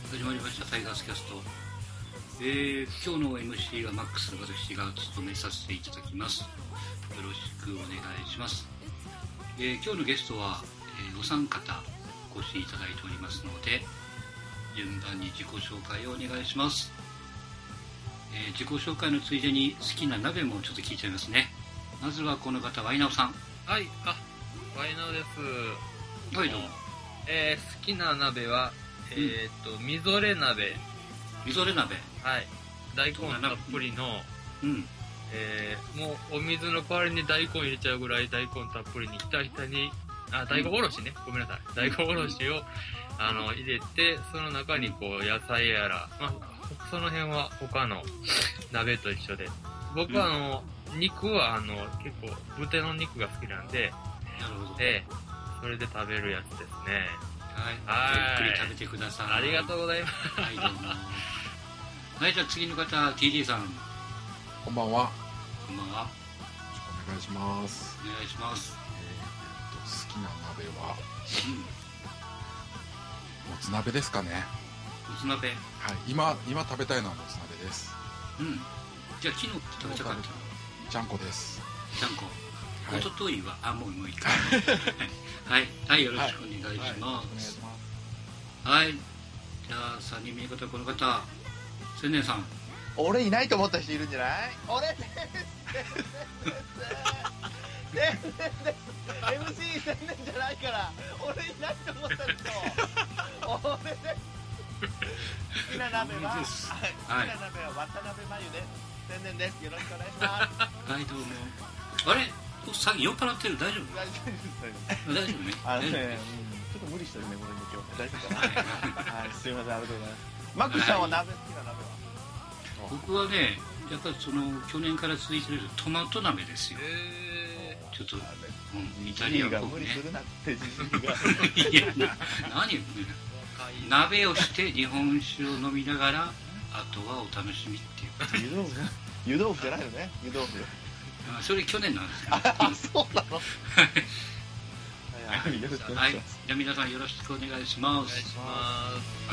始まりましたタイガースキャスト。今日の MC はマックス、私が務めさせていただきます。よろしくお願いします。今日のゲストは、お三方お越しいただいておりますので、順番に自己紹介をお願いします。自己紹介のついでに好きな鍋もちょっと聞いちゃいますね。まずはこの方、ワイナオさん。 はい、ワイナオです。 はい、どうも。 好きな鍋は、みぞれ鍋。 みぞれ鍋。 はい。大根たっぷりの、もうお水の代わりに大根入れちゃうぐらい大根たっぷりにひたひたに、大根おろしね、ごめんなさい。大根おろしを、入れて、その中にこう野菜やら、その辺は他の鍋と一緒で。僕は肉は結構豚の肉が好きなんで、 なるほど。 それで食べるやつですね。 はい。ゆっくり食べてください。 ありがとうございます。 はい、どうも。はい、じゃあ次の方、TJ さん。 こんばんは。 こんばんは。 よろしくお願いします。 お願いします。 好きな鍋は、もつ鍋ですかね。 もつ鍋。はい。 今食べたいのはもつ鍋です。 じゃあ昨日食べたかったちゃんこです。 ちゃんこ。おとといは、もう一回。はい、よろしくお願いします。はい。じゃあ3人目の方、この方、千年さん。 俺いないと思った人いるんじゃない？俺です。MC 千年じゃないから、俺いないと思った人。俺です。好きな鍋は、渡辺真由です。千年です。よろしくお願いします。 はい、どうも。あれ？さっき酔っ払ってる？大丈夫？ 大丈夫ね。ちょっと無理してるね、俺に今日。大丈夫かな？はい、すいません、ありがとうございます。マックスさんは好きな鍋は？ 僕はね、やっぱり去年から続いてるトマト鍋ですよ。ちょっと、イタリアンっぽくね。無理するなって、じじいが。いや、何言ってんの？鍋をして日本酒を飲みながら、あとはお楽しみっていう。 湯豆腐じゃないよね、湯豆腐。 それ去年なんですけど。 そうなの？はい、 じゃあ皆さんよろしくお願いします。 お願いします。 はい。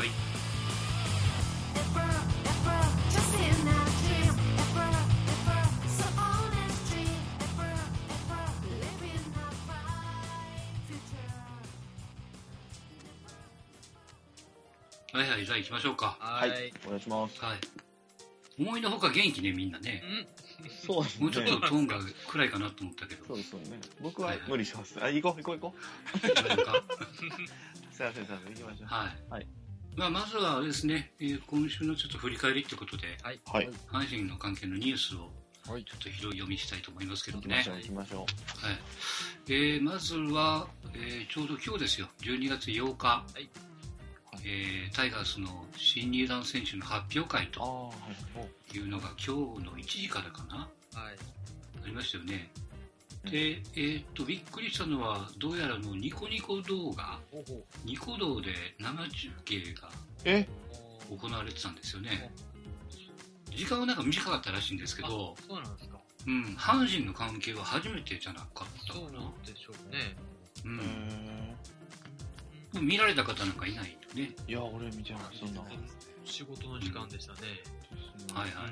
はい、じゃあ行きましょうか。 はい、お願いします。 はい。思いのほか元気ね、みんなね。 そうですね。 もうちょっとトーンが暗いかなと思ったけど。 そうですね。僕は無理します。行こう。すいません、行きましょう。 はい。まずはあれですね、今週のちょっと振り返りってことで、阪神の関係のニュースをちょっと拾い読みしたいと思いますけどね。 行きましょう。 はい。まずは、ちょうど今日ですよ、12月8日。タイガースの新入団選手の発表会というのが今日の1時からかな、ありましたよね。で、びっくりしたのはどうやらニコニコ動画、ニコ動で生中継が行われてたんですよね。時間はなんか短かったらしいんですけど、 そうなんですか。 阪神の関係は初めてじゃなかったかな。 そうなんでしょうね。 見られた方なんかいないよね。 いや、俺見てない。そんな仕事の時間でしたね。 はいはい。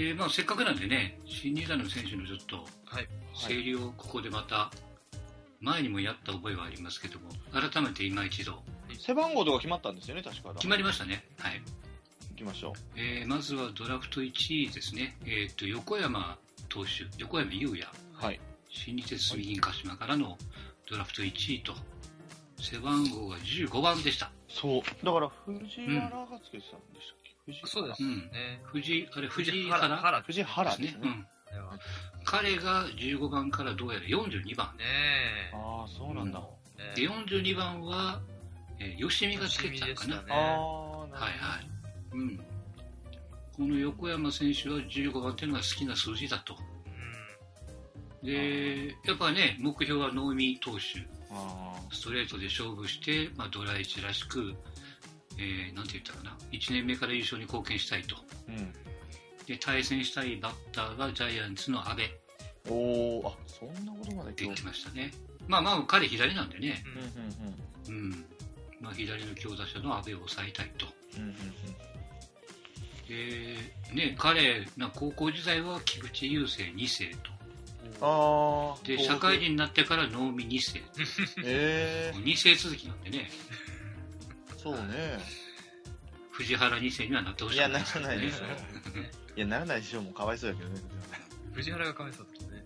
で、せっかくなんでね、新入団の選手のちょっと整理をここでまた前にもやった覚えはありますけども、改めて今一度背番号とか決まったんですよね、確か。 決まりましたね。はい。 行きましょう。まずはドラフト1位ですね。横山投手、横山裕也。 はい。 新日鉄杉鹿島からのドラフト1位と。背番号が15番でした。 そう。だから藤原がつけてたんでしたっけ？ そうですね。 藤原ですね。彼が15番からどうやら42番。 ああ、そうなんだ。 で、42番は、吉見がつけてたかな。はいはい。この横山選手は15番っていうのが好きな数字だと。で、やっぱね、目標は能見投手。ストレートで勝負して、ドラ1らしく、なんて言ったかな、1年目から優勝に貢献したいと。で、対戦したいバッターがジャイアンツの阿部。 そんなことまでできましたね。彼左なんでね。 左の強打者の阿部を抑えたいと。 うんうんうんね、彼高校時代は菊池雄星2世と。で社会人になってから能見2世。2世続きなんでね。 そうね。 藤原2世にはなってほしいですね。いや、ならないでしょ。 いや、ならないでしょ。もうかわいそうだけどね。 藤原がかわいそうですね。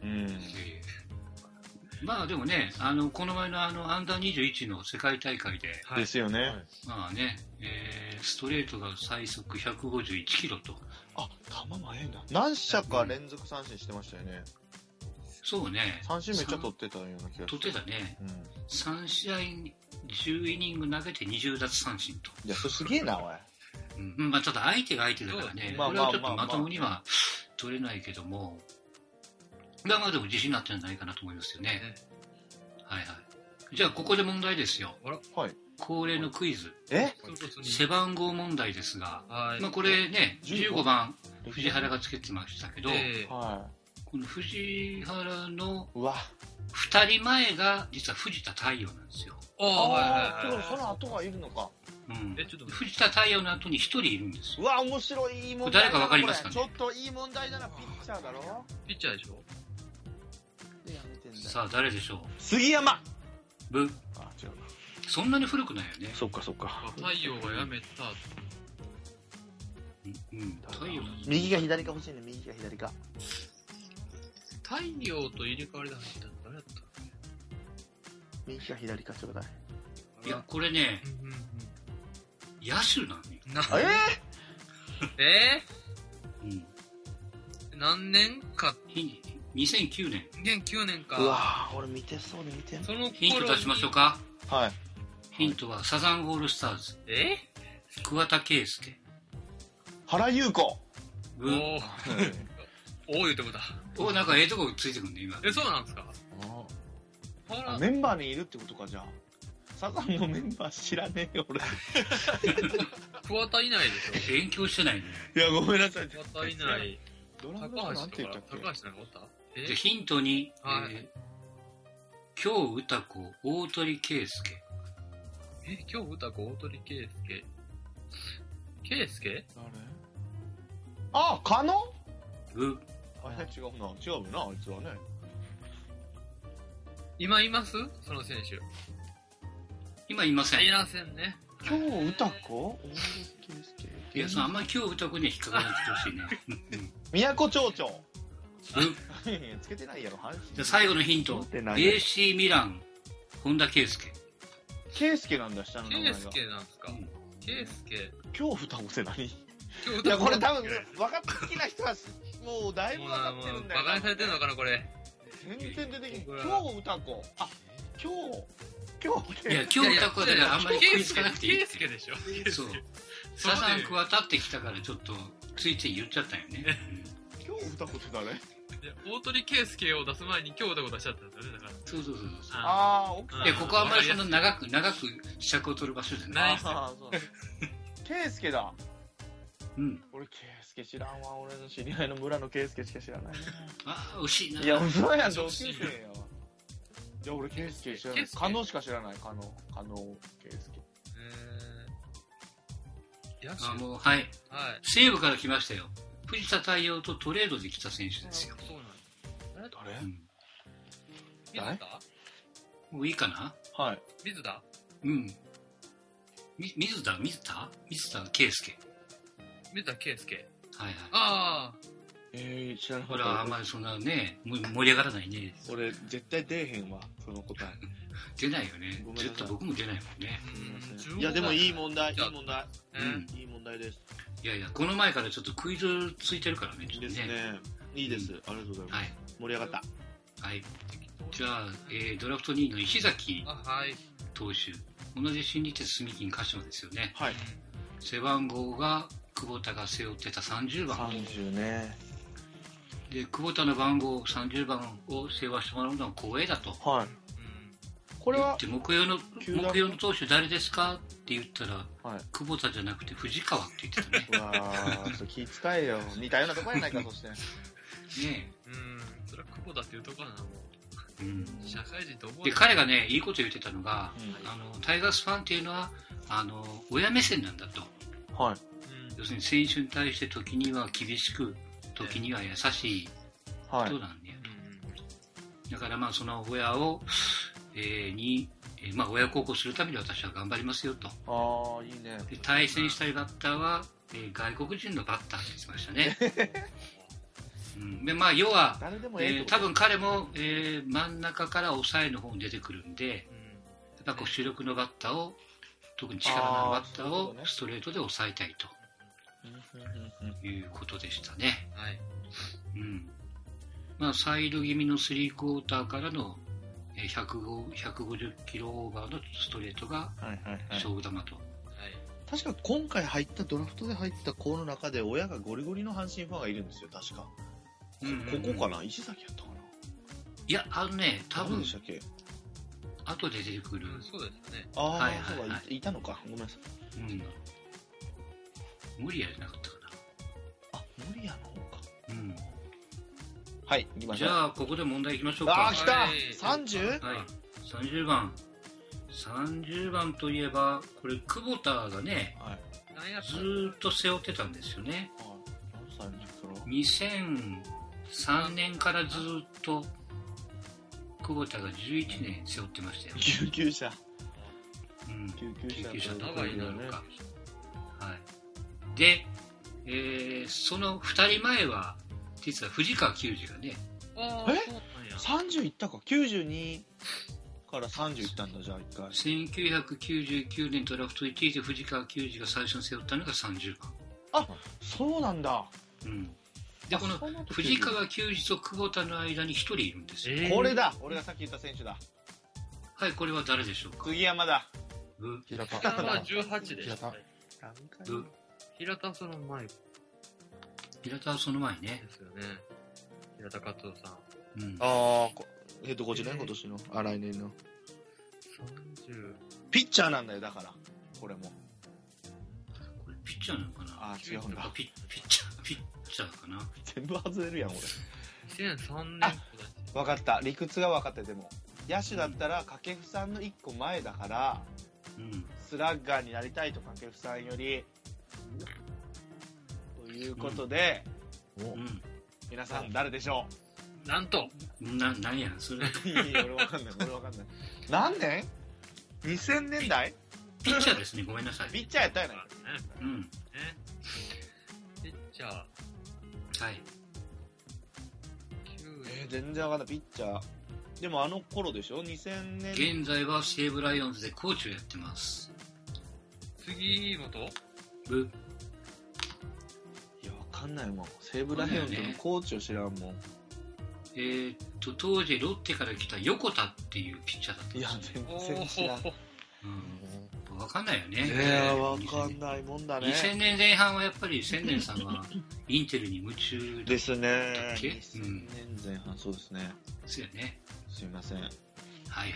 まあでもね、この前のアンダー21の世界大会で。 ですよね。 まあね、ストレートが最速151キロと。 あ、球もええんだ。何者か連続三振してましたよね。 そうね。 三振めっちゃ取ってたような気がする。 取ってたね。3試合10イニング投げて20奪三振と。 いや、それすげえな、おい。 まあちょっと相手が相手だからね。これはちょっとまともには取れないけども。まあでも自信になってるんじゃないかなと思いますよね。はいはい。じゃあここで問題ですよ。 はい。 恒例のクイズ。背番号問題ですが、まあこれね、15番藤原がつけてましたけど、この藤原の2人前が実は藤田太陽なんですよ。 ああ、その後がいるのか。 藤田太陽の後に1人いるんですよ。 うわ、面白い、いい問題。 誰かわかりますかね。 ちょっといい問題だな。ピッチャーだろ。 ピッチャーでしょ。 さあ誰でしょう。 杉山。 ブ。あ、違うな。そんなに古くないよね。 そっかそっか。 太陽が辞めた。 太陽。 右か左か欲しいね。右か左か。 太陽と入れ替わりだったの誰だった？ 右か左かちょうだい。 いやこれね、野手なのよ。 何年か。 2009年。 2009年か。 うわ俺見てそうで見てんの。 ヒント出しましょうか。 はい。 ヒントはサザンオールスターズ。桑田佳祐。 原優子。 ブー。 お言うてもだ。 なんかええとこついてくるね今。 そうなんですか。 メンバーにいるってことか。じゃあサザンのメンバー知らねえよ俺。 桑田いないでしょ。 勉強してないね。 いやごめんなさい。 桑田いない。 ドラムなんて言ったっけ。 高橋なんかおった？ でヒントに、京歌子、大鳥圭介。 京歌子、大鳥圭介。圭介？ 誰？あ、加納？ 違うな、違うな、あいつはね。 今います？その選手。 今いません。 いませんね。 京歌子？ いや、あんまり京歌子には引っかからなくてほしいね。 都町長。つけてないやろ、 じゃ最後のヒント。AC ミラン、本田圭佑。 圭佑なんだ、下の名前が。 圭佑なんですか。圭佑。 京歌子って何？いや、これ多分、分かって好きな人は、もうだいぶ分かってるんだよ。 バカにされてんのかな、これ。 全然出てきて、京歌子。あ、 いや、京歌子はだからあんまり食いつかなくていい。 圭佑でしょ。 そう。サザン桑田ってきたからちょっと、ついつい言っちゃったよね。 京歌子って誰？ 大鳥圭介を出す前に京歌子出しちゃったんですよね、だから。 そう。 ああ、奥さん。 ここはあんまりそんな長く尺を取る場所じゃない。 圭介だ。俺、圭介知らんわ。俺の知り合いの村の圭介しか知らない。 惜しいな。 いや、嘘やん、同級生や。いや、俺、圭介知らない。加納しか知らない、加納圭介。 もう、はい。西武から来ましたよ。藤田太陽とトレードで来た選手ですよ。 誰？ 誰？ もういいかな？ はい。水田？ 水田圭介。 水田圭介。 はいはい。 ああ。 知らなかった。 ほら、あんまりそんなね、盛り上がらないね。 俺、絶対出えへんわ、その答え。 出ないよね。ちょっと僕も出ないもんね。 いや、でもいい問題、いい問題。いい問題です。 いや、この前からちょっとクイズついてるからね。 ですね。いいです。ありがとうございます。盛り上がった。 はい。じゃあ、ドラフト2位の石崎投手。同じ新日鉄住金鹿島ですよね。 はい。 背番号が久保田が背負ってた30番。 30ね。 で、久保田の番号30番を背負わせてもらうのは光栄だと。 はい。これは目標の投手誰ですかって言ったら、久保田じゃなくて藤川って言ってたね。 うわー、気使えよ。似たようなとこやないか、そして。ねえ。それは久保田っていうとこなの。社会人と思う。 で、彼がね、いいこと言ってたのが、タイガースファンっていうのは、 親目線なんだと。 はい。 要するに選手に対して時には厳しく、時には優しい人なんだよ。だからまあその親を、まあ親孝行するために私は頑張りますよと。 ああ、いいね。 で対戦したいバッターは、外国人のバッターって言ってましたね。でまあ要は、多分彼も、真ん中から抑えの方に出てくるんで、やっぱこう主力のバッターを、特に力のあるバッターをストレートで抑えたいということでしたね。 はい。 まあサイド気味の3クォーターからの150キロオーバーのストレートが勝負球と。 確か今回ドラフトで入った子の中で親がゴリゴリの阪神ファンがいるんですよ、確か。ここかな、石崎やったかな。 いや、多分でしたっけ、 後で出てくる。 そうですね。 ああ、そうだ、いたのか。ごめんなさい。 無理やりなかったかな。あ、無理やの方か。はい、行きましょう。 じゃあ、ここで問題いきましょうか。 あ、来た !30? はい。30番。30番といえば、これ、久保田がね、ずーっと背負ってたんですよね。2003年からずーっと、久保田が11年背負ってましたよ。 救急車。 救急車とかになるか。はい。で、その2人前は、実は藤川球児がね。 30いったか ?92 から30いったんだ、じゃあ1回。 1999年ドラフト1位で藤川球児が最初に背負ったのが30番。 あ、そうなんだ。 で、この藤川球児と久保田の間に1人いるんですよ。 これだ、俺がさっき言った選手だ。 はい、これは誰でしょうか。 杉山だ。 平田は18でした。平田はその前。 平田はその前ね。 ですよね。平田勝夫さん。 ああ、ヘッドコーチね、今年の。来年の。30。ピッチャーなんだよ、だから。これも。 これピッチャーなのかな。 あ、違うんだ。 ピッチャーかな。 全部外れるやん、俺。 2003年。 分かった。理屈が分かった。でも、野手だったら掛布さんの1個前だから、スラッガーになりたいと掛布さんより。ということで、皆さん誰でしょう。なんと。 なんや、それ。 俺分かんない。何年 ?2000 年代ピッチャーですね、ごめんなさい。 ピッチャーやったよね。 ピッチャー。 はい。 全然わかんない、ピッチャー。でもあの頃でしょ ?2000 年。 現在は西武ライオンズでコーチをやってます。 杉本？ いや、わかんないもん。西武ライオンズのコーチを知らんもん。 当時ロッテから来た横田っていうピッチャーだったんです。 いや、全然知らん。 わかんないよね。 わかんないもんだね。 2000年前半はやっぱり千年さんはインテルに夢中ですね。 2000 年前半、そうですね。 そうやね。 すいません。はいはい。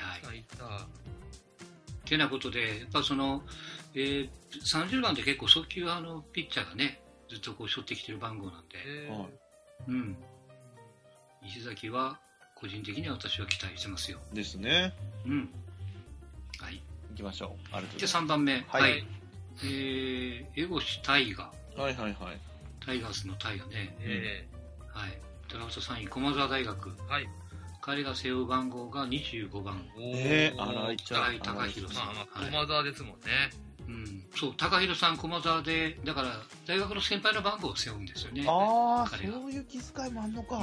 てなことで、やっぱその、30番って結構速球派のピッチャーがね、ずっとこう背負ってきてる番号なんで、石崎は個人的には私は期待してますよ。 ですね。 はい。 行きましょう。 じゃあ3番目。はい。江越大河。 はい。 タイガースのタイガね。はい。ドラフト3位、駒澤大学。 はい。 彼が背負う番号が25番。 新井貴弘さん。 駒澤ですもんね。 そう、貴弘さん、駒澤で、だから、大学の先輩の番号を背負うんですよね。 ああ、そういう気遣いもあんのか。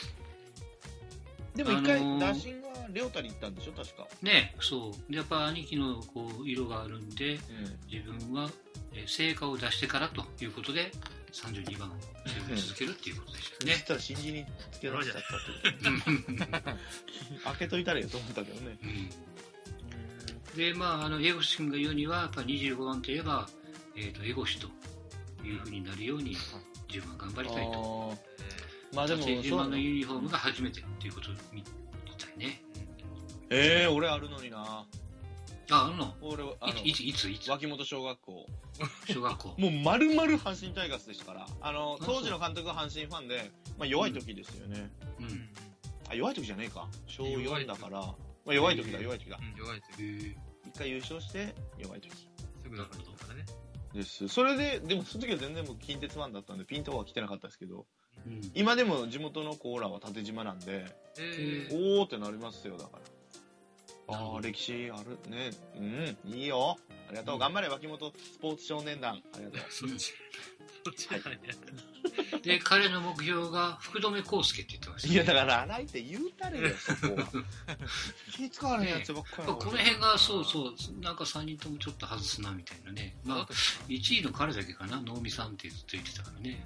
でも一回、打診が亮太に行ったんでしょ、確か。 ね、そう。でやっぱ兄貴のこう色があるんで、自分は成果を出してからということで、32番を背負い続けるっていうことでしたね。 そしたら新人につけられちゃったってこと。開けといたらよと思ったけどね。 で、まあ、江越君が言うには、やっぱ25番といえば、江越というふうになるように、自分は頑張りたいと。まあでも、10番のユニフォームが初めてっていうことみたいね。 俺あるのにな。 あるの？ 俺いつ脇本小学校。 小学校。 もう丸々阪神タイガースでしたから。当時の監督が阪神ファンで、まあ弱い時ですよね。弱い時じゃねえか。小4だから。まあ弱い時だ。 弱い時。 一回優勝して、弱い時。 すぐな感じだからね。 です。それで、でもその時は全然僕近鉄ファンだったんで、ピントは来てなかったですけど、 うん、 今でも地元のコーラは縦島なんで、おーってなりますよ、だから。ああ、歴史あるね。うん、いいよ。ありがとう。頑張れ、脇本スポーツ少年団。ありがとう。 そっちなんや。 で、彼の目標が福留孝介って言ってました、ね。 いや、だから荒井って言うたれよ、そこは。気使われへんやつばっかり。 この辺が、そうそう、なんか3人ともちょっと外すな、みたいなね。まあ、1位の彼だけかな、能見さんってずっと言ってたからね。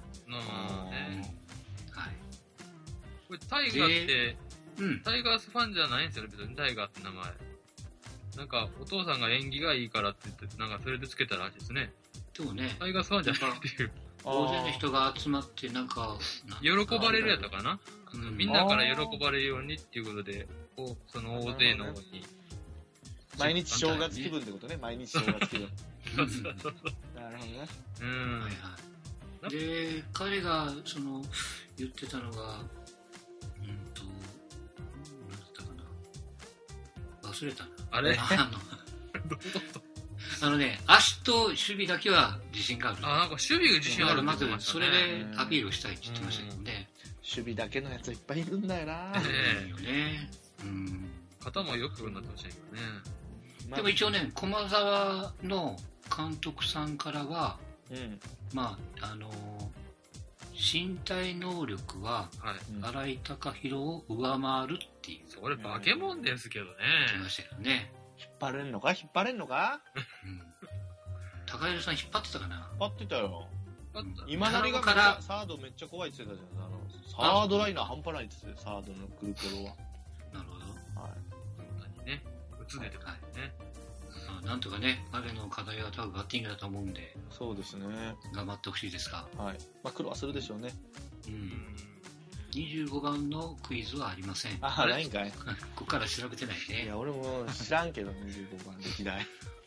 はい。 これ、タイガーって、タイガースファンじゃないんですよね、別にタイガーって名前。なんか、お父さんが縁起がいいからって言って、なんかそれでつけたらしいですね。 でもね、 タイガースファンじゃないっていう。 大勢の人が集まって、なんか、 喜ばれるやったかな、みんなから喜ばれるようにっていうことで、その大勢の方に。 毎日正月気分ってことね、毎日正月気分。 そうそうそう。 なるほどね。 はいはい。で、彼が、言ってたのが、何だったかな。忘れたな。 あれ足と守備だけは自信がある。 なんか守備が自信あるまず、それでアピールをしたいって言ってましたけどね。 守備だけのやついっぱいいるんだよな。 いいよね。 肩もよくなってほしいけどね。 でも一応ね、駒沢の監督さんからは、まあ、身体能力は、新井貴弘を上回るっていう。 それ化け物ですけどね。 言ってましたけどね。 引っ張れんのか高平さん引っ張ってたかな。 引っ張ってたよ。 今成がサードめっちゃ怖いって言ってたじゃん。サードライナー半端ないって言ってたよ、サードの来る頃は。 なるほど。 はい。ね。打つ出てくるね。 なんとかね、彼の課題は多分バッティングだと思うんで。 そうですね。 頑張ってほしいですが。 はい。まあ苦労はするでしょうね。 25番のクイズはありません。 ないんかい。 ここから調べてないね。 いや、俺も知らんけど、25番歴代。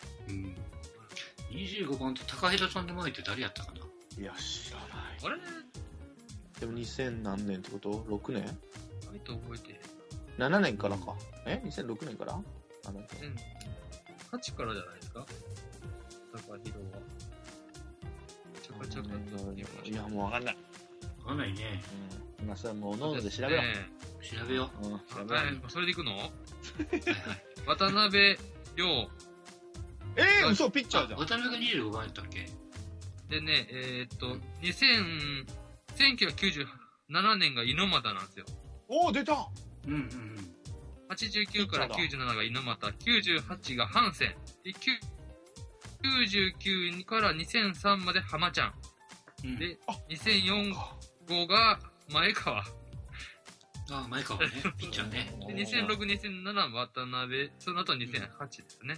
25番って高平さんの前って誰やったかな。 いや、知らない。 あれでも2000何年ってこと ?6 年割と覚えてる。 7年からか。2006年から ?8 からじゃないですか高弘は。ちょかちょかと。 いや、もうわかんない。 わかんないね。 今それもうノートで調べよう。調べよう。それでいくの渡辺亮。 嘘、ピッチャーじゃん。 渡辺が25番やったっけ。 でね、1997年が猪俣なんですよ。 おー、出た 89から97が猪俣、98がハンセン、99から2003まで浜ちゃん。で、2004、5が前川。 前川ね、ピッチャーね。 で、2006、2007渡辺、その後2008ですね。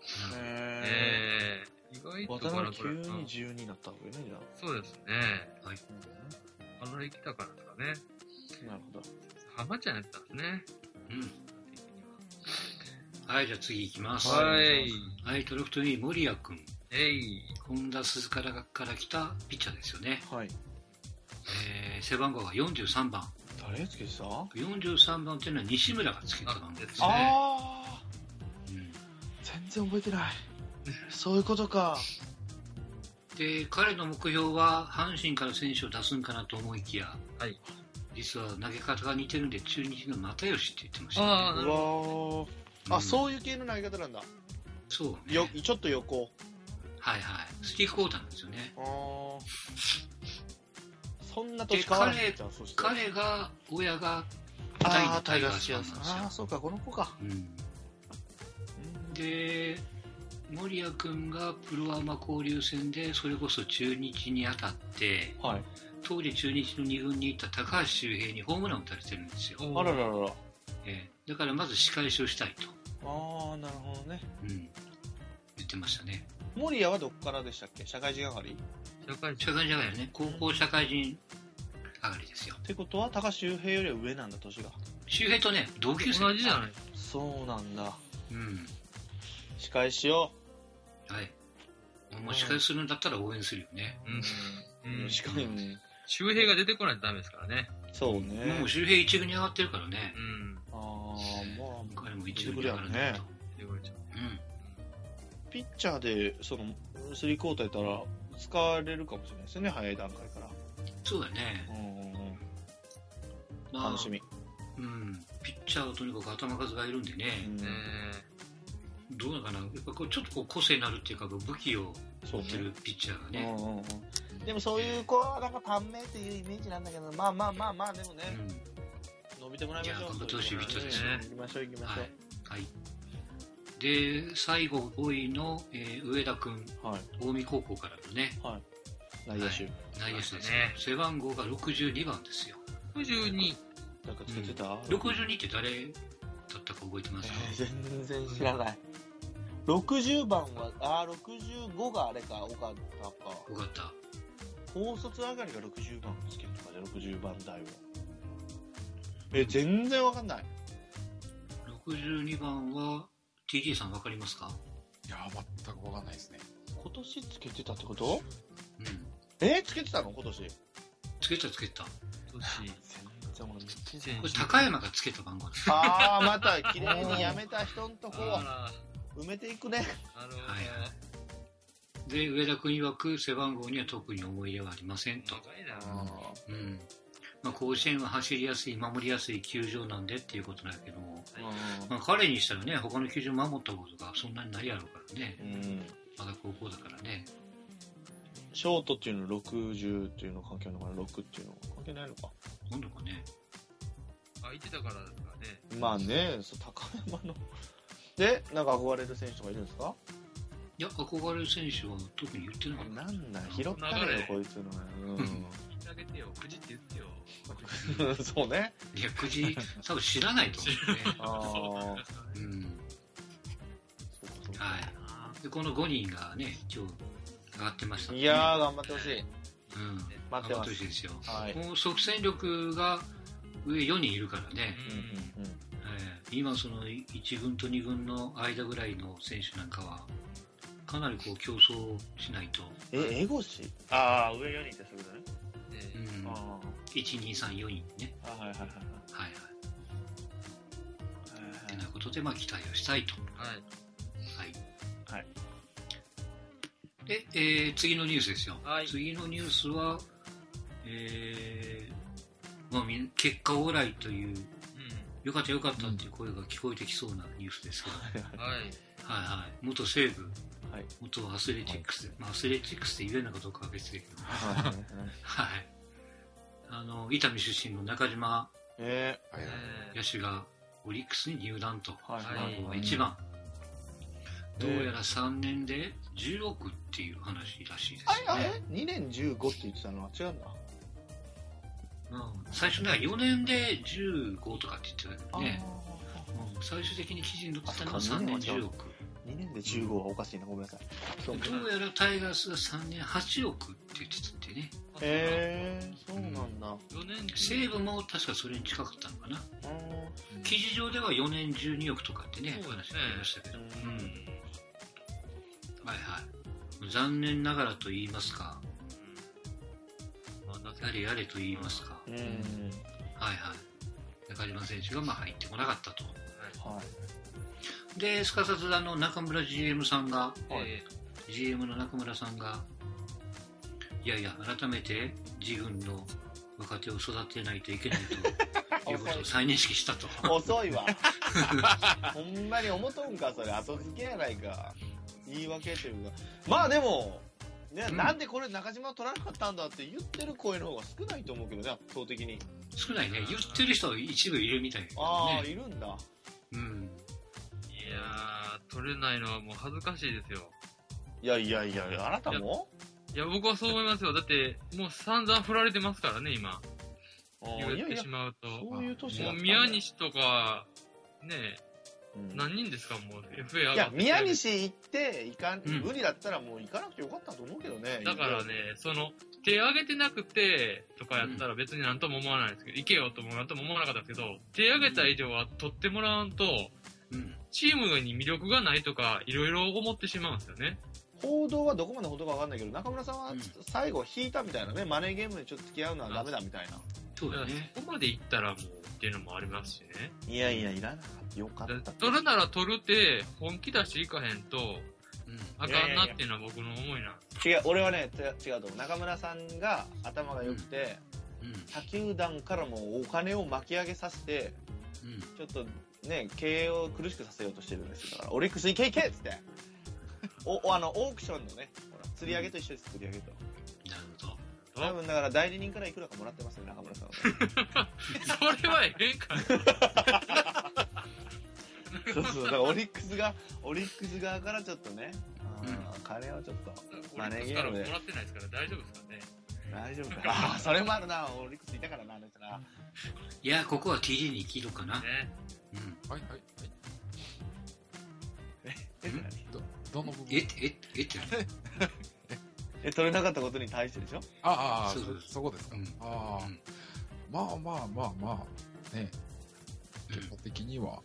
意外と渡辺急に12になったわけね、じゃあ。 そうですね。はい。来たからですかね。 なるほど。 浜ちゃんやったんですね。 はい、じゃあ次行きます。 はい、 ドラフト2位、森谷君。本田鈴から来たピッチャーですよね。 はい。 背番号が43番。 誰つけてた ?43 番っていうのは西村がつけた番号ですね。 全然覚えてない。そういうことか。 で、彼の目標は阪神から選手を出すんかなと思いきや、実は投げ方が似てるんで中日の又吉って言ってましたね。そういう系の投げ方なんだ。そうね。 ちょっと横。 はいはい。スティークウォーターなんですよね。 そんな年変わらないじゃん。 彼が、親がタイガースなんですよ。そうか、この子か。 で、森谷君がプロアマ交流戦でそれこそ中日に当たって、当時中日の2軍にいた高橋周平にホームランを打たれてるんですよ。 あらららら。 だからまず仕返しをしたいと。 なるほどね。 言ってましたね。 森谷はどこからでしたっけ？社会人上がり？ 社会人上がりね。高校社会人上がりですよ。 ってことは高橋周平よりは上なんだ、年が。 周平とね、同級生同じじゃない。 そうなんだ。仕返しよう。はい。もう仕返しするんだったら応援するよね。 しかも周平が出てこないとダメですからね。 そうね。 もう周平一軍に上がってるからね。 まあ彼も一軍に上がるんだと。 ピピッチャーで、その、3交代やったら、使われるかもしれないですね、早い段階から。 そうだね。 楽しみ。 ピッチャーはとにかく頭数がいるんでね。どうなのかな、やっぱこうちょっとこう個性になるっていうか、武器を持ってるピッチャーがね。 でもそういう子はなんか短命というイメージなんだけど、まあでもね、伸びてもらいましょう。 頑張ってほしいピッチャーですね。行きましょう。 はい。で、最後5位の、上田君、近江高校からのね、 内野手ですね。背番号が62番ですよ。 62。 なんかつけてた ？62って誰だったか覚えてますか？ 全然知らない。60番は、65があれか、岡田か。 岡田。 高卒上がりが60番つけるとかで、60番台を。全然わかんない。 62番は、TT さんわかりますか？ いや、全くわかんないですね。 今年つけてたってこと？つけてたの今年。 つけた。今年。 これ高山がつけた番号です。 また綺麗にやめた人のとこを埋めていくね。 で、上田君曰く背番号には特に思い入れはありませんと。甲子園は走りやすい、守りやすい球場なんでっていうことなんだけども、彼にしたらね、他の球場守ったことがそんなにないやろうからね。まだ高校だからね。 ショートっていうの60っていうの関係あるのかな、6っていうの関係ないのか。 なんだかね。 空いてたからですかね。 まあね、高山の。で、なんか憧れる選手とかいるんですか？ いや、憧れる選手は特に言ってなかった。 なんだ、拾ったねよ、こいつの。 あげてよ、くじって言ってよ。 そうね。 いや、くじ、多分知らないと思うね。で、この5人がね、今日上がってましたね。 いやー、頑張ってほしい。 頑張ってほしいですよ。この即戦力が上4人いるからね。今その1軍と2軍の間ぐらいの選手なんかは、かなりこう競争しないと。 エゴシ？上4人ってそういうことね。 1、2、3、4人ね。ということで、期待をしたいと。で、次のニュースですよ。次のニュースは、結果オーライという、よかったっていう声が聞こえてきそうなニュースですけど。元西武、元アスレチックス、アスレチックスって言えるのかどうかは別だけど。伊丹出身の中島野手がオリックスに入団と。番号は1番。どうやら3年で10億っていう話らしいですね。 2年15って言ってたのは違うんだ。 最初ね、4年で15とかって言ってたけどね。最終的に記事に載ってたのは3年10億。 2年で15はおかしいな、ごめんなさい。 どうやらタイガースが3年8億って言ってたってね。 そうなんだ。 西武も確かそれに近かったのかな。記事上では4年12億とかってね、話がありましたけど。残念ながらと言いますか、やれと言いますか、中島選手が入ってこなかったと。で、すかさず中村 GM さんが、GM の中村さんが、いやいや、改めて自軍の若手を育てないといけないということを再認識したと。 遅いわ。ほんまに思っとんか、それ。後付けやないか。言い訳というか。でも、ね、なんでこれ中島取らなかったんだって言ってる声の方が少ないと思うけどね、圧倒的に。 少ないね。言ってる人は一部いるみたいな、 いるんだ。 いやー、取れないのはもう恥ずかしいですよ。 いや、あなたも？ いや、僕はそう思いますよ。だって、もう散々振られてますからね、今。言ってしまうと。 そういう年もう宮西とか、ね、何人ですか、もう FA 上がって。 いや、宮西行って無理だったらもう行かなくてよかったと思うけどね。 だからね、手挙げてなくてとかやったら別になんとも思わないんですけど、行けよともなんとも思わなかったんですけど、手挙げた以上は取ってもらわんと、チームに魅力がないとか、いろいろ思ってしまうんですよね。 報道はどこまで報道かわかんないけど、中村さんは最後引いたみたいなね、マネーゲームにちょっと付き合うのはダメだみたいな。 そうだね。そこまで行ったらもうっていうのもありますしね。 いらなかった。よかった。 取るなら取るって本気出していかへんと、 あかんなっていうのは僕の思いな。 違う、俺はね、違うと思う。中村さんが頭が良くて、他球団からもお金を巻き上げさせて、ちょっとね、経営を苦しくさせようとしてるんですよ。だから、オリックス行け行けっつって。オークションのね、ほら釣り上げと一緒です、釣り上げと。 なるほど。 多分だから代理人からいくらかもらってますよ、中村さんは。 それはええんか。 そうそう、だからオリックス側からちょっとね、金をちょっとマネーゲームでもらってないですから大丈夫ですかね。 大丈夫か。ああ、それもあるな、オリックスいたからな、あの人な。 いや、ここは TJ に切るかな。 ね。 はいはいはい。どの部分？ って取れなかったことに対してでしょ？ ああ、そこですか。ああ、まあね、結果的には、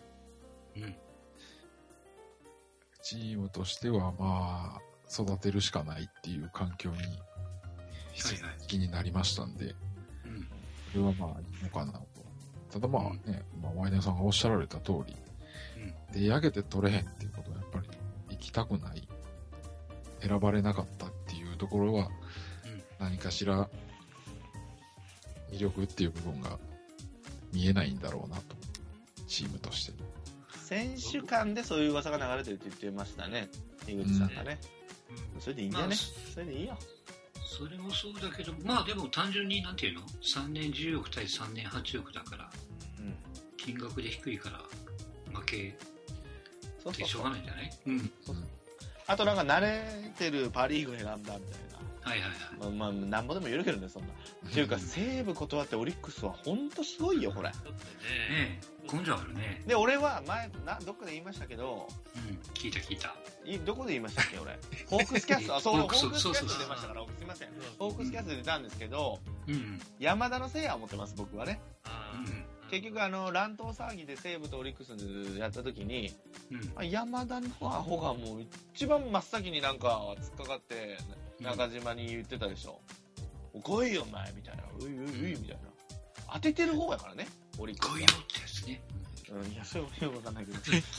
チームとしてはまあ育てるしかないっていう環境に必然的になりましたんで、それはまあいいのかなと。ただまあね、ワイナーさんがおっしゃられた通り、で上げて取れへんっていうことはやっぱり行きたくない、選ばれなかったっていうところは、何かしら魅力っていう部分が見えないんだろうなと、チームとして。 選手間でそういう噂が流れてるって言ってましたね、井口さんがね。それでいいんじゃね、それでいいよ。 それもそうだけど、まあでも単純になんていうの、3年10億対3年8億だから、金額で低いから負けってしょうがないんじゃない？あとなんか慣れてるパ・リーグを選んだみたいな。 はいはいはい。 まあなんぼでも言えるけどね、そんな。っていうか西武断ってオリックスは本当すごいよ、これ。 ねえ、根性あるね。 で、俺は前どっかで言いましたけど、 聞いた。 どこで言いましたっけ、俺。ホークスキャスト、ホークスキャスト出ましたから、すいません。ホークスキャストで出たんですけど、山田のせいや思ってます、僕はね。結局乱闘騒ぎで西武とオリックスやった時に、山田のアホがもう一番真っ先になんか突っかかって中島に言ってたでしょ。来いよお前みたいな、ういみたいな。当ててる方やからね、オリックス。 来いよってやつね。 いや、それはよくわかんないけど。 違うね。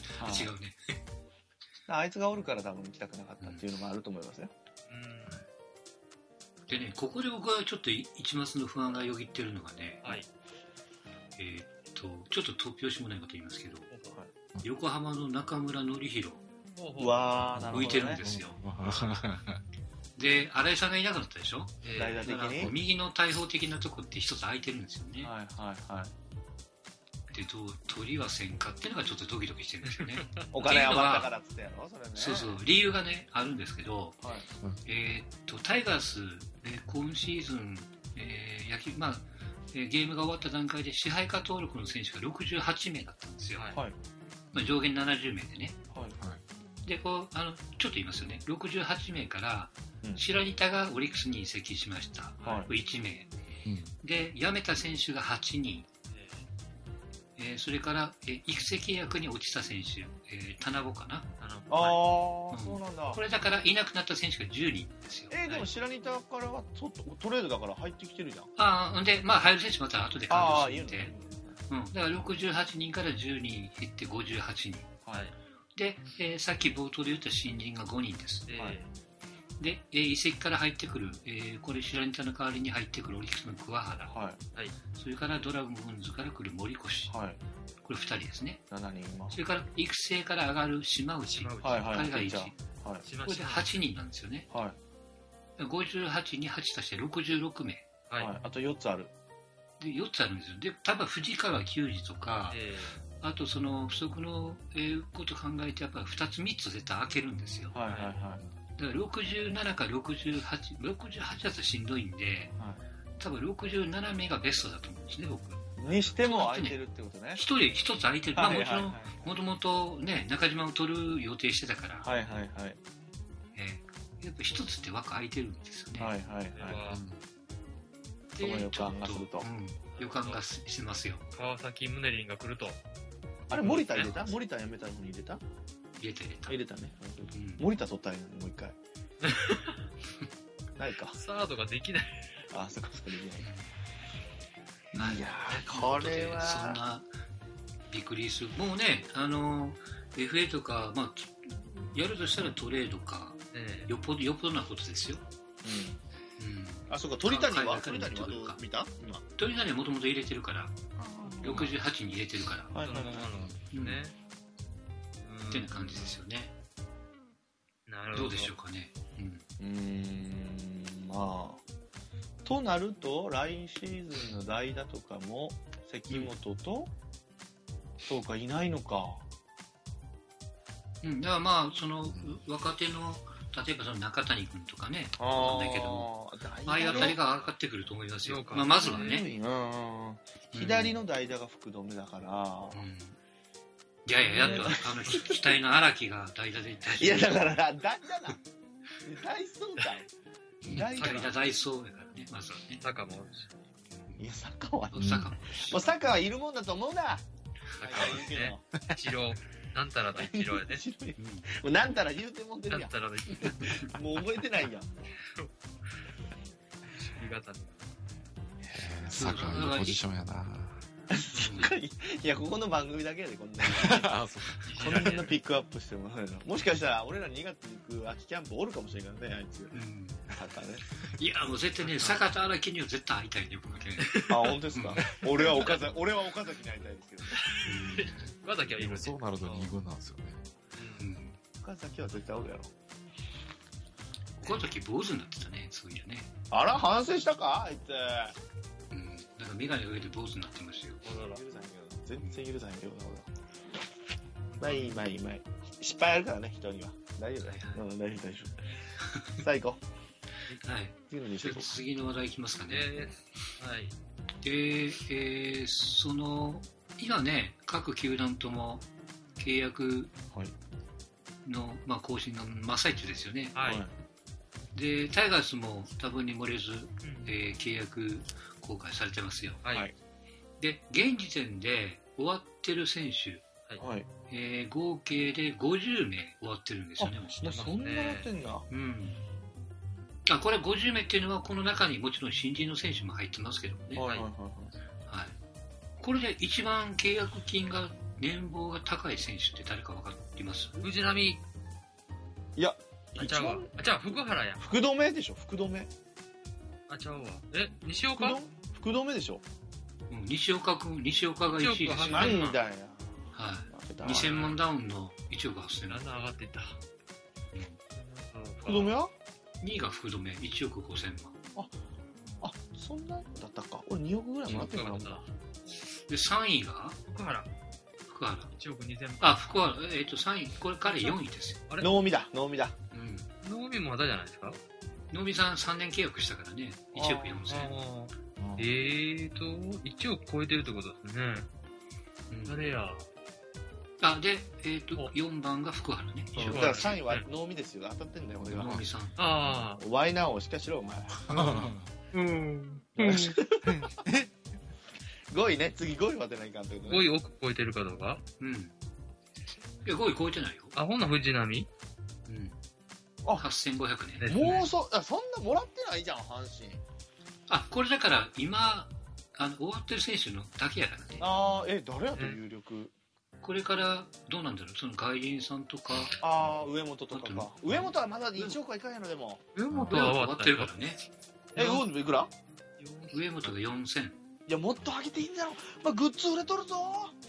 あいつがおるから多分行きたくなかったっていうのもあると思いますよ。 でね、ここで僕はちょっと一抹の不安がよぎってるのがね、ちょっと突拍子もないこと言いますけど、横浜の中村紀弘浮いてるんですよ。で、新井さんがいなくなったでしょ。 代打的に右の大砲的なとこって一つ空いてるんですよね。で、取りはせんかっていうのがちょっとドキドキしてるんですよね。 お金余ったからっつってやろ、それね。 そう理由がねあるんですけど、タイガース、今シーズン、ゲームが終わった段階で支配下登録の選手が68名だったんですよ。上限70名でね。で、ちょっと言いますよね。68名から白仁田がオリックスに移籍しました。1名。で、辞めた選手が8人。それから、育成契約に落ちた選手、田中かな。 そうなんだ。 これだからいなくなった選手が10人ですよ。 でも白仁田からはトレードだから入ってきてるじゃん。 で、入る選手また後で考えてだから68人から10人減って58人。で、さっき冒頭で言った新人が5人です。で、移籍から入ってくる、これ白仁田の代わりに入ってくるオリックスの桑原、それからドラゴンズから来る森越、これ2人ですね。 7人います。 それから育成から上がる島内、彼が1、これで8人なんですよね。58に8足して66名。 あと4つある。 で4つあるんですよ。で、多分藤川球児とか、あとその不足のこと考えてやっぱり2つ3つ絶対開けるんですよ。だから67か68だとしんどいんで、多分67名がベストだと思うんですね、僕。にしても空いてるってことね。1つ空いてる。もちろん、もともとね、中島を取る予定してたから、やっぱ1つって枠空いてるんですよね。その予感がすると。予感がしますよ。 川崎宗麟が来ると。 あれ、森田入れた？森田辞めたのに入れた？入れたね。森田取ったらいいのにもう一回。ないか。 サードができない。 そこできない。いやー、これはそんなびっくりする。もうね、FA とか、 やるとしたらトレードか、よっぽどなことですよ。 あ、そうか、鳥谷はどう見た？ 鳥谷はもともと入れてるから、68に入れてるから。 ね。 ってな感じですよね。 なるほど。 どうでしょうかね。 まあ。となると、来シーズンの代打とかも、関本と、そうか、いないのか。 だからまあ、その、若手の、例えばその中谷君とかね、わかんないけども、ああいうあたりが上がってくると思いますよ。まあ、まずはね。 左の代打が福留だから。 いや、やっと、期待の荒木が代打でいったし。 いや、だから、代打な。代走かい。 代打代走やからね、まずはね。 坂もおるし。 いや、坂は。もう坂はいるもんだと思うな。 坂はね。一郎。なんたらの一郎やね。 もうなんたら言うてもんでるやん。 なんたらの一郎。 もう覚えてないやん。 坂はいいポジションやな。 いや、ここの番組だけやで、こんなこんなピックアップしてももしかしたら俺ら2月に行く秋キャンプおるかもしれんからね、あいつ。坂ね。 いや、もう絶対ね、坂と荒木には絶対会いたいね、僕ね。 あ、本当ですか。俺は岡崎に会いたいですけど。 岡崎はいる。 そうなると2軍なんですよね。 岡崎は絶対おるやろ。 岡崎坊主になってたね、そういやね。 あら、反省したかあいつ。 なんかメガネ上で坊主になってましたよ。 全然許さへんけどな、俺。まあいい。失敗あるからね、人には。大丈夫だよ。大丈夫。さあ行こう。はい。次の話題いきますかね。 はい。 で、その、今ね、各球団とも契約の、まあ、更新の真っ最中ですよね。 はい。 で、タイガースも多分に漏れず、契約公開されてますよ。 はい。 で、現時点で終わってる選手、 はい。 合計で50名終わってるんですよね。 そんなやってんだ。 これ50名っていうのはこの中にもちろん新人の選手も入ってますけどもね。はい。これで一番契約金が年俸が高い選手って誰か分かります？ 藤浪。いや、 じゃあ福原や。 福留でしょ、福留。 ちゃうわ。西岡？ 福留でしょ。 西岡が1位ですよ。 なんだよ。 はい。2000万ダウンの1億8000万。 だんだん上がっていった。 福留は ？2位が福留、1億5000万。 あ、そんなだったか。俺2億ぐらいもらってるかな。で、 3位が福原。 1 億2000万。 あ、福原、3位、これ彼4位ですよ。 あれ？能見だ。 能見もまだじゃないですか？ 能見さん3年契約したからね、1億4000。 1億超えてるってことですね。誰や。 で、4番が福原ね。 だから3位は能見ですよ。当たってんだよ、俺が。 能見さん。 ワイナーをしっかりしろ、お前。5位ね、次5位は出ないかんということ。 5位億超えてるかどうか？ いや、5位超えてないよ。 ほんな藤浪 8500ね。 もうそんなもらってないじゃん、阪神。 これだから今、終わってる選手のだけやからね。 誰やと有力？ これからどうなんだろう、その外人さんとか。 上本とかか。上本はまだ1億はいかんやろ、でも。 上本は終わってるからね。 上本いくら？ 上本が4000。 いや、もっと上げていいんだろ。グッズ売れとるぞ。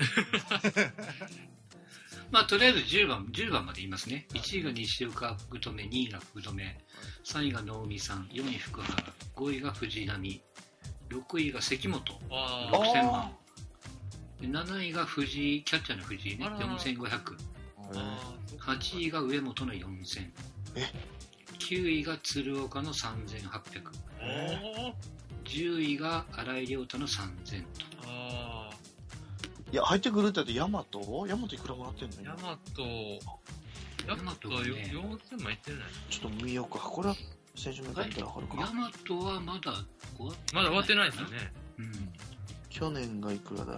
とりあえず10番まで言いますね。1位が西岡福留、2位が福留、3位が能見さん、4位福原、5位が藤浪、6位が関本、6000万。7位がキャッチャーの藤井ね、4500。8位が上本の4000。9位が鶴岡の3800。10位が新井亮太の3000と。 いや、入ってくるって言って、ヤマトいくらもらってんの？ ヤマト4000万いってない？ ちょっと見ようか。これは選手名鑑見たら分かるか。 ヤマトはまだ終わってないですよね。 去年がいくらだ？ヤ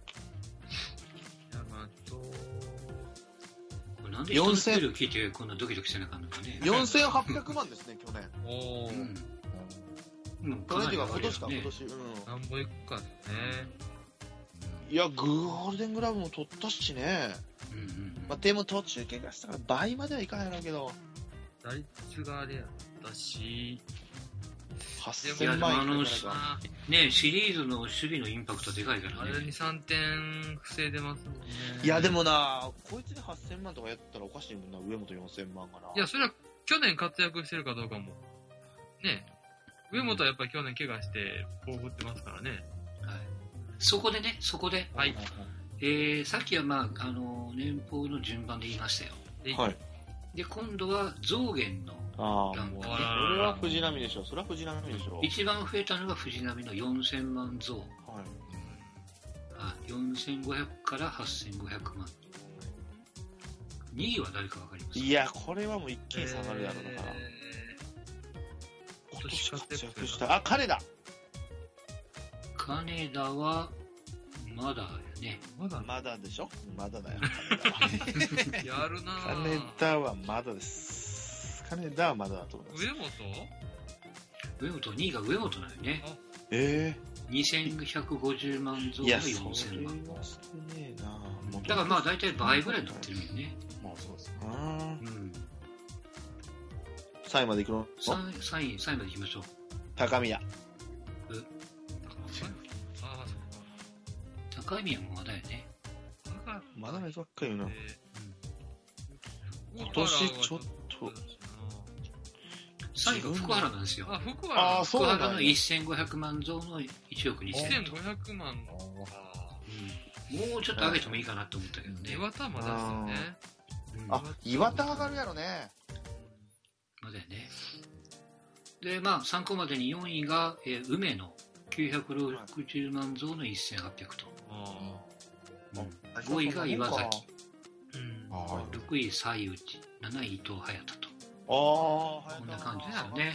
マト。 なんで人のスペル聞いてこんなドキドキしてなかったのかね。 4800万ですね、去年。 去年っていうか今年か、今年。なんぼいくかですね。 いや、ゴールデングラブも取ったしね。まあ、でも途中怪我したから倍まではいかないんやろうけど。 打率があれやったし、 8000万円ね、シリーズの守備のインパクトでかいからね。 あれに3点防いでますもんね。 いや、でもな、こいつで8000万とかやったらおかしいもんな、上本4000万がな。 いや、それは去年活躍してるかどうかも。ね。上本はやっぱり去年怪我して、こう振ってますからね。 はい。そこで。 はい。 さっきはまあ、年俸の順番で言いましたよ。 はい。 で、今度は増減のランク。それは藤波でしょ。一番増えたのが藤波の4000万増。はい。4500から8500万。2位は誰かわかりますか？いや、これはもう一気に下がるやろ、だから。今年活躍した。あ、金田は、まだよね。 まだでしょ？まだだよ。 やるなぁ。 金田はまだです。金田はまだだと思います。 上本2位が上本なのよね。2150万増が4000万。だからまあ大体倍ぐらいになってるよね。 まあそうですね。 3位まで行くの ？3位まで行きましょう。 高宮。 高宮もまだよね。 まだ珍しいよな。今年ちょっと。 3位が福原なんですよ。 福原の1500万増の1億2000万。 1500万の。 もうちょっと上げてもいいかなと思ったけどね。 岩田はまだですよね。 岩田上がるやろね。 まだよね。で、まあ、参考までに4位が、梅野960万増の1800と。5位が岩崎。6位西内。7位伊藤隼人と。こんな感じですよね。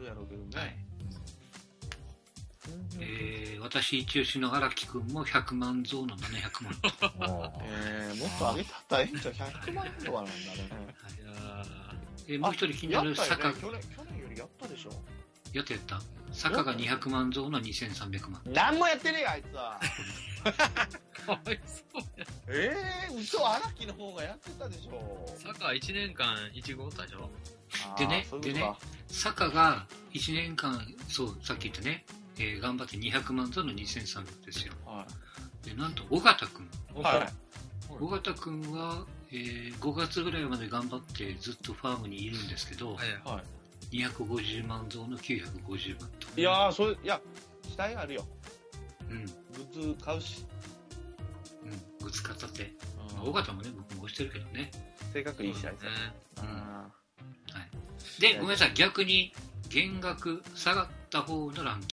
私一押しの荒木くんも100万増の700万と。 もっと上げたったらええんちゃう？ 100 万とかなんだね。 もう一人気になる坂。 去年よりやったでしょ。 やった。坂が200万増の2300万。 何もやってねえよ、あいつは。 かわいそうや。 嘘、荒木の方がやってたでしょ。 坂1年間1号たでしょ。 でね、坂が1年間、そう、さっき言ったね、頑張って200万増の2300ですよ。で、なんと、尾形くん。尾形くんは、5月ぐらいまで頑張ってずっとファームにいるんですけど、250万増の950万と。 いやー、期待あるよ。グッズ買うし。 グッズ買ったって。尾形もね、僕も押してるけどね。 性格いいし、あいつ。 で、ごめんなさい、逆に減額下がった方のランキング。